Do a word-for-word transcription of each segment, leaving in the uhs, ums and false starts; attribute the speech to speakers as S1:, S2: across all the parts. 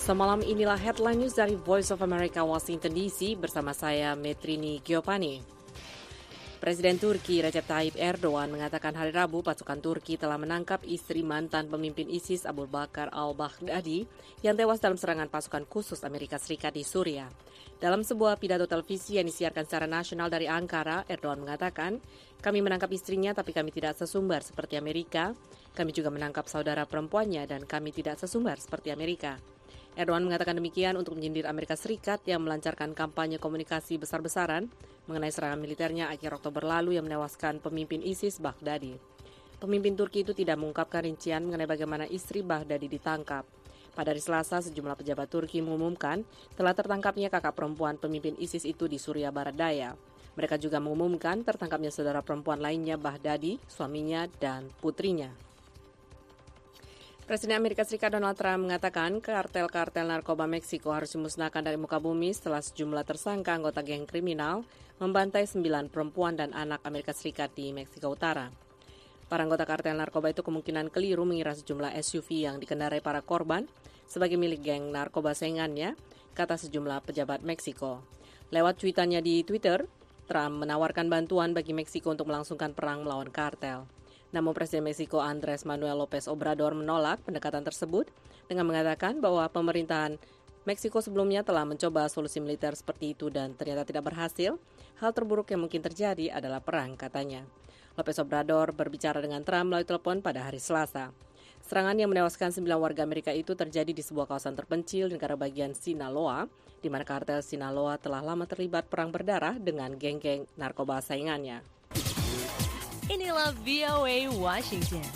S1: Semalam inilah headline news dari Voice of America Washington D C bersama saya Metrini Giovanni. Presiden Turki Recep Tayyip Erdogan mengatakan hari Rabu pasukan Turki telah menangkap istri mantan pemimpin ISIS Abu Bakar al-Baghdadi yang tewas dalam serangan pasukan khusus Amerika Serikat di Suriah. Dalam sebuah pidato televisi yang disiarkan secara nasional dari Ankara, Erdogan mengatakan, "Kami menangkap istrinya tapi kami tidak sesumbar seperti Amerika. Kami juga menangkap saudara perempuannya dan kami tidak sesumbar seperti Amerika." Erdogan mengatakan demikian untuk menyindir Amerika Serikat yang melancarkan kampanye komunikasi besar-besaran mengenai serangan militernya akhir Oktober lalu yang menewaskan pemimpin ISIS Baghdadi. Pemimpin Turki itu tidak mengungkapkan rincian mengenai bagaimana istri Baghdadi ditangkap. Pada hari Selasa, sejumlah pejabat Turki mengumumkan telah tertangkapnya kakak perempuan pemimpin ISIS itu di Suriah Barat Daya. Mereka juga mengumumkan tertangkapnya saudara perempuan lainnya Baghdadi, suaminya, dan putrinya. Presiden Amerika Serikat Donald Trump mengatakan kartel-kartel narkoba Meksiko harus dimusnahkan dari muka bumi setelah sejumlah tersangka anggota geng kriminal membantai sembilan perempuan dan anak Amerika Serikat di Meksiko Utara. Para anggota kartel narkoba itu kemungkinan keliru mengira sejumlah S U V yang dikendarai para korban sebagai milik geng narkoba saingannya, kata sejumlah pejabat Meksiko. Lewat tweetannya di Twitter, Trump menawarkan bantuan bagi Meksiko untuk melangsungkan perang melawan kartel. Namun Presiden Meksiko Andrés Manuel López Obrador menolak pendekatan tersebut dengan mengatakan bahwa pemerintahan Meksiko sebelumnya telah mencoba solusi militer seperti itu dan ternyata tidak berhasil. Hal terburuk yang mungkin terjadi adalah perang, katanya. López Obrador berbicara dengan Trump melalui telepon pada hari Selasa. Serangan yang menewaskan sembilan warga Amerika itu terjadi di sebuah kawasan terpencil di negara bagian Sinaloa, di mana kartel Sinaloa telah lama terlibat perang berdarah dengan geng-geng narkoba saingannya.
S2: Inilah V O A Washington.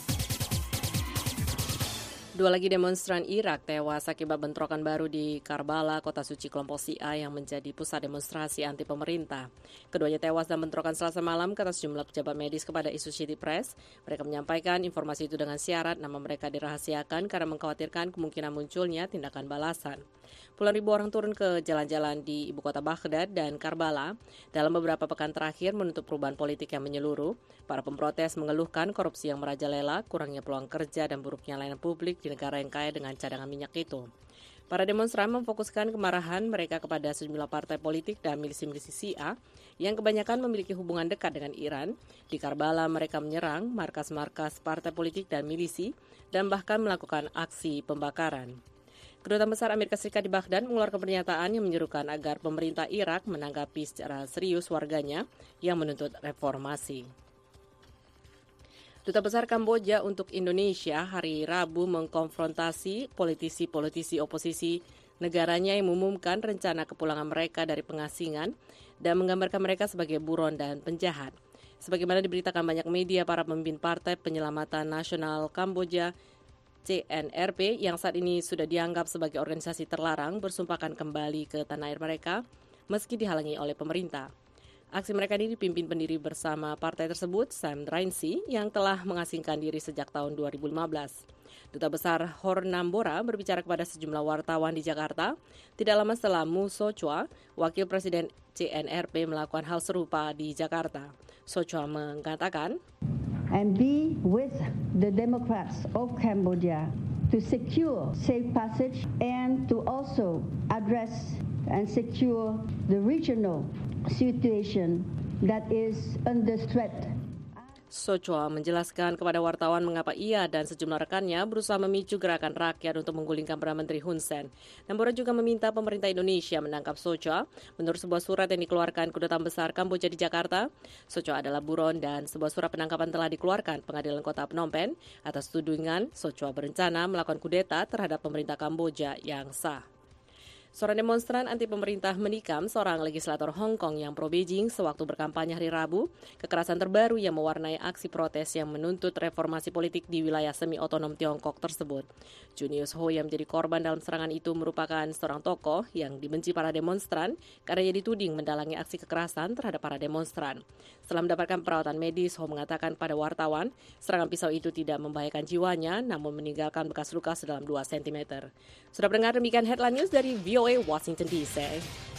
S1: Dua lagi demonstran Irak tewas akibat bentrokan baru di Karbala, kota suci kelompok Syiah yang menjadi pusat demonstrasi anti pemerintah. Keduanya tewas dalam bentrokan Selasa malam, kata sejumlah pejabat medis kepada Associated Press. Mereka menyampaikan informasi itu dengan syarat nama mereka dirahasiakan karena mengkhawatirkan kemungkinan munculnya tindakan balasan. Puluhan ribu orang turun ke jalan-jalan di ibu kota Baghdad dan Karbala dalam beberapa pekan terakhir menuntut perubahan politik yang menyeluruh. Para pemprotes mengeluhkan korupsi yang merajalela, kurangnya peluang kerja dan buruknya layanan publik di negara yang kaya dengan cadangan minyak itu. Para demonstran memfokuskan kemarahan mereka kepada sejumlah partai politik dan milisi-milisi Syiah yang kebanyakan memiliki hubungan dekat dengan Iran. Di Karbala mereka menyerang markas-markas partai politik dan milisi dan bahkan melakukan aksi pembakaran. Kedutaan besar Amerika Serikat di Baghdad mengeluarkan pernyataan yang menyerukan agar pemerintah Irak menanggapi secara serius warganya yang menuntut reformasi. Duta Besar Kamboja untuk Indonesia hari Rabu mengkonfrontasi politisi-politisi oposisi negaranya yang mengumumkan rencana kepulangan mereka dari pengasingan dan menggambarkan mereka sebagai buron dan penjahat. Sebagaimana diberitakan banyak media, para pemimpin Partai Penyelamatan Nasional Kamboja C N R P yang saat ini sudah dianggap sebagai organisasi terlarang bersumpahkan kembali ke tanah air mereka meski dihalangi oleh pemerintah. Aksi mereka ini dipimpin pendiri bersama partai tersebut, Sam Rainsy, yang telah mengasingkan diri sejak tahun dua ribu lima belas. Duta Besar Hornambora berbicara kepada sejumlah wartawan di Jakarta tidak lama setelah Mu Sochua, wakil presiden C N R P, melakukan hal serupa di Jakarta. Sochua mengatakan,
S3: and be with the Democrats of Cambodia to secure safe passage and to also address and secure the regional situation that is under threat.
S1: Sochua menjelaskan kepada wartawan mengapa ia dan sejumlah rekannya berusaha memicu gerakan rakyat untuk menggulingkan Perdana Menteri Hun Sen. Nambora juga meminta pemerintah Indonesia menangkap Sochua. Menurut sebuah surat yang dikeluarkan Kedutaan Besar Kamboja di Jakarta, Sochua adalah buron dan sebuah surat penangkapan telah dikeluarkan Pengadilan Kota Phnom Penh atas tudingan Sochua berencana melakukan kudeta terhadap pemerintah Kamboja yang sah. Seorang demonstran anti pemerintah menikam seorang legislator Hong Kong yang pro-Beijing sewaktu berkampanye hari Rabu, kekerasan terbaru yang mewarnai aksi protes yang menuntut reformasi politik di wilayah semi-otonom Tiongkok tersebut. Junius Ho yang menjadi korban dalam serangan itu merupakan seorang tokoh yang dibenci para demonstran karena ia dituding mendalangi aksi kekerasan terhadap para demonstran. Setelah mendapatkan perawatan medis, Ho mengatakan pada wartawan, serangan pisau itu tidak membahayakan jiwanya, namun meninggalkan bekas luka sedalam dua sentimeter. Sudah mendengar demikian headline news dari V O A Washington D C.